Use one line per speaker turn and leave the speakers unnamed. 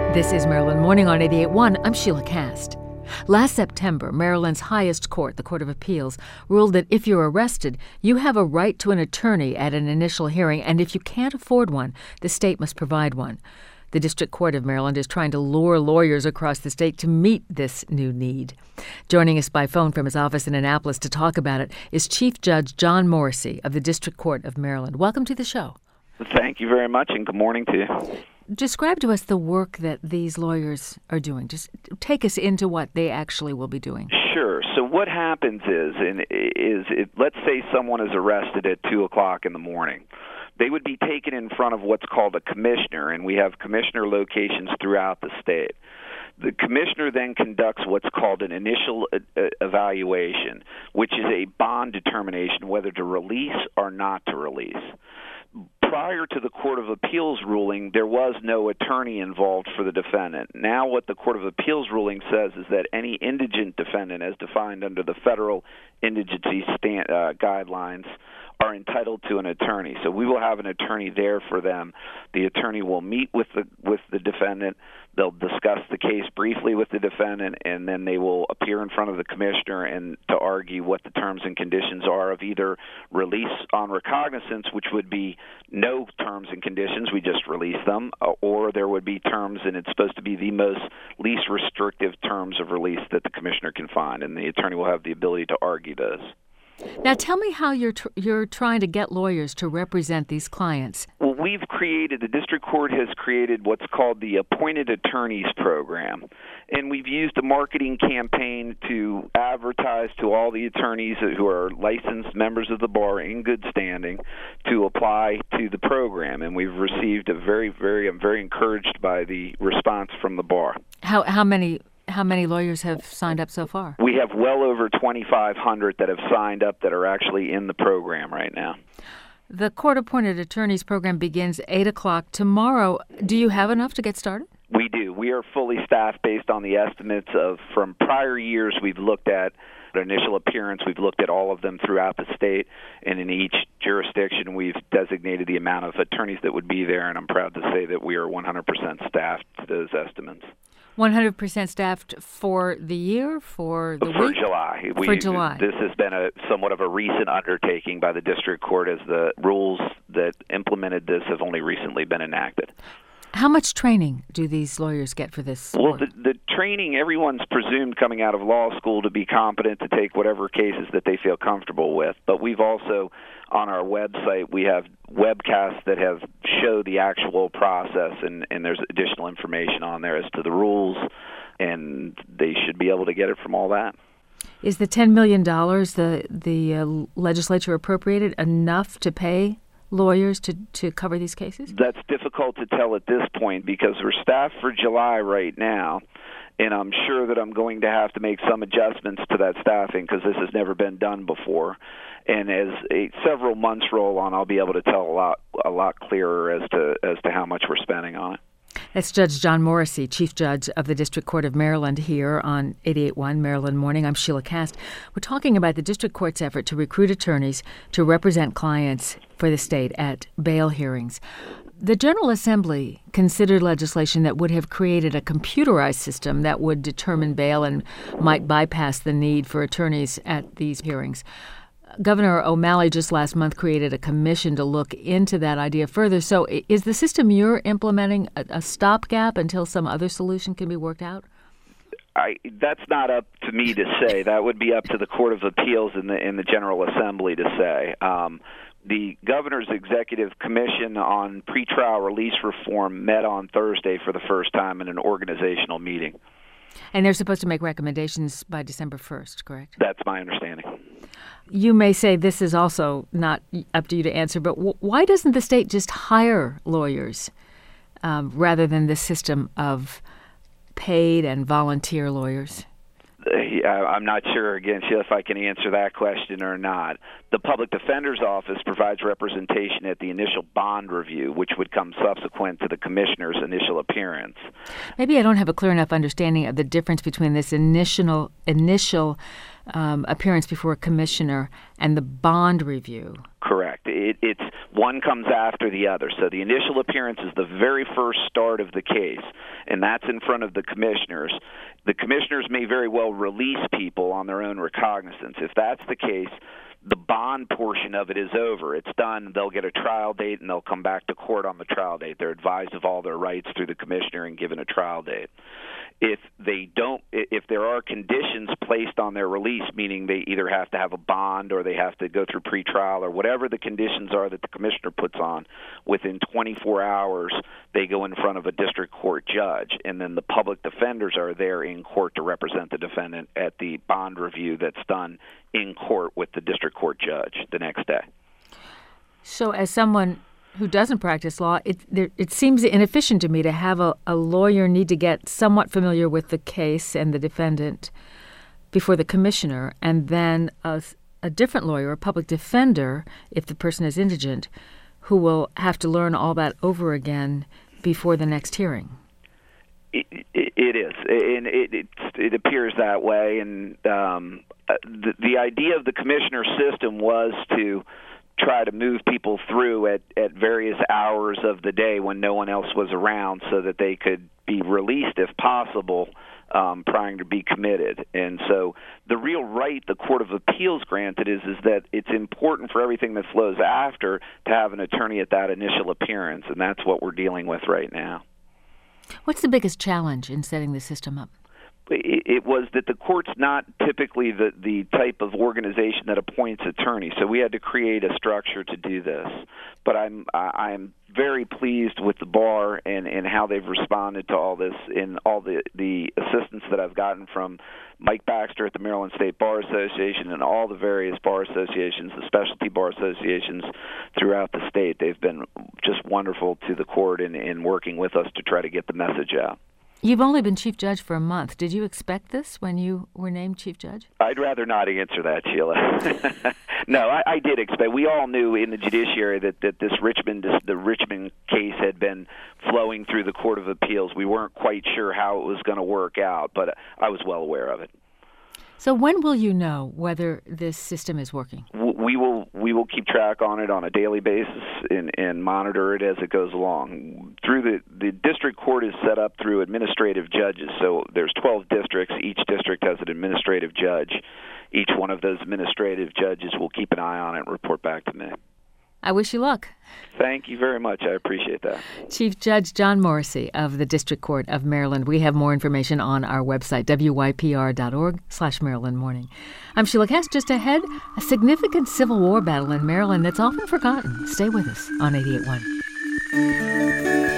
This is Maryland Morning on 88.1. I'm Sheila Cast. Last September, Maryland's highest court, the Court of Appeals, ruled that if you're arrested, you have a right to an attorney at an initial hearing, and if you can't afford one, the state must provide one. The District Court of Maryland is trying to lure lawyers across the state to meet this new need. Joining us by phone from his office in Annapolis to talk about it is Chief Judge John Morrissey of the District Court of Maryland. Welcome to the show.
Thank you very much, and good morning to you.
Describe to us the work that these lawyers are doing. Just take us into what they actually will be doing.
Sure. So what happens is let's say someone is arrested at 2 o'clock in the morning. They would be taken in front of what's called a commissioner, and we have commissioner locations throughout the state. The commissioner then conducts what's called an initial evaluation, which is a bond determination whether to release or not to release. Prior to the Court of Appeals ruling, there was no attorney involved for the defendant. Now what the Court of Appeals ruling says is that any indigent defendant, as defined under the federal indigency guidelines, are entitled to an attorney. So we will have an attorney there for them. The attorney will meet with the defendant. They'll discuss the case briefly with the defendant, and then they will appear in front of the commissioner and to argue what the terms and conditions are of either release on recognizance, which would be no terms and conditions, we just release them, or there would be terms, and it's supposed to be the least restrictive terms of release that the commissioner can find, and the attorney will have the ability to argue those.
Now, tell me how you're trying to get lawyers to represent these clients.
Well, the district court has created what's called the Appointed Attorneys Program, and we've used a marketing campaign to advertise to all the attorneys who are licensed members of the bar in good standing to apply to the program, and we've received I'm very encouraged by the response from the bar.
How many lawyers have signed up so far?
We have well over 2,500 that have signed up that are actually in the program right now.
The Court-Appointed Attorneys Program begins 8 o'clock tomorrow. Do you have enough to get started?
We do. We are fully staffed based on the estimates from prior years. We've looked at the initial appearance. We've looked at all of them throughout the state, and in each jurisdiction we've designated the amount of attorneys that would be there, and I'm proud to say that we are 100% staffed to those estimates. 100%
staffed for the year, for the
for
week?
July.
For July.
This has been somewhat of a recent undertaking by the district court, as the rules that implemented this have only recently been enacted.
How much training do these lawyers get for this?
Well, the training, everyone's presumed coming out of law school to be competent to take whatever cases that they feel comfortable with. But we've also, on our website, we have webcasts that show the actual process, and there's additional information on there as to the rules, and they should be able to get it from all that.
Is the $10 million the legislature appropriated enough to pay lawyers to cover these cases?
That's difficult to tell at this point because we're staffed for July right now, and I'm sure that I'm going to have to make some adjustments to that staffing because this has never been done before. And as several months roll on, I'll be able to tell a lot clearer as to how much we're spending on it.
That's Judge John Morrissey, Chief Judge of the District Court of Maryland, here on 88.1 Maryland Morning. I'm Sheila Cast. We're talking about the District Court's effort to recruit attorneys to represent clients for the state at bail hearings. The General Assembly considered legislation that would have created a computerized system that would determine bail and might bypass the need for attorneys at these hearings. Governor O'Malley just last month created a commission to look into that idea further. So is the system you're implementing a stopgap until some other solution can be worked out?
That's not up to me to say. That would be up to the Court of Appeals in the General Assembly to say. The Governor's Executive Commission on Pretrial Release Reform met on Thursday for the first time in an organizational meeting.
And they're supposed to make recommendations by December 1st, correct?
That's my understanding.
You may say this is also not up to you to answer, but why doesn't the state just hire lawyers rather than this system of paid and volunteer lawyers?
I'm not sure, again, Sheila, if I can answer that question or not. The Public Defender's Office provides representation at the initial bond review, which would come subsequent to the commissioner's initial appearance.
Maybe I don't have a clear enough understanding of the difference between this initial appearance before a commissioner and the bond review.
Correct. It's one comes after the other. So the initial appearance is the very first start of the case, and that's in front of the commissioners. The commissioners may very well release people on their own recognizance. If that's the case, the bond portion of it is over. It's done. They'll get a trial date, and they'll come back to court on the trial date. They're advised of all their rights through the commissioner and given a trial date. If there are conditions placed on their release, meaning they either have to have a bond or they have to go through pretrial or whatever the conditions are that the commissioner puts on, within 24 hours they go in front of a district court judge, and then the public defenders are there in court to represent the defendant at the bond review that's done in court with the district court judge the next day.
So as someone who doesn't practice law, it seems inefficient to me to have a lawyer need to get somewhat familiar with the case and the defendant before the commissioner, and then a different lawyer, a public defender, if the person is indigent, who will have to learn all that over again before the next hearing.
It is, and it appears that way. And the idea of the commissioner system was to try to move people through at various hours of the day when no one else was around, so that they could be released if possible prior to be committed. And so the real right the Court of Appeals granted is that it's important for everything that flows after to have an attorney at that initial appearance, and that's what we're dealing with right now.
What's the biggest challenge in setting the system up?
It was that the court's not typically the type of organization that appoints attorneys, so we had to create a structure to do this. But I'm very pleased with the bar and how they've responded to all this, and all the assistance that I've gotten from Mike Baxter at the Maryland State Bar Association and all the various bar associations, the specialty bar associations throughout the state. They've been just wonderful to the court in working with us to try to get the message out.
You've only been chief judge for a month. Did you expect this when you were named chief judge?
I'd rather not answer that, Sheila. No, I did expect. We all knew in the judiciary that the Richmond case had been flowing through the Court of Appeals. We weren't quite sure how it was going to work out, but I was well aware of it.
So when will you know whether this system is working?
We will keep track on it on a daily basis and monitor it as it goes along. Through the district court is set up through administrative judges. So there's 12 districts. Each district has an administrative judge. Each one of those administrative judges will keep an eye on it and report back to me.
I wish you luck.
Thank you very much. I appreciate that.
Chief Judge John Morrissey of the District Court of Maryland. We have more information on our website, wypr.org/Maryland Morning. I'm Sheila Cass. Just ahead, a significant Civil War battle in Maryland that's often forgotten. Stay with us on 88.1.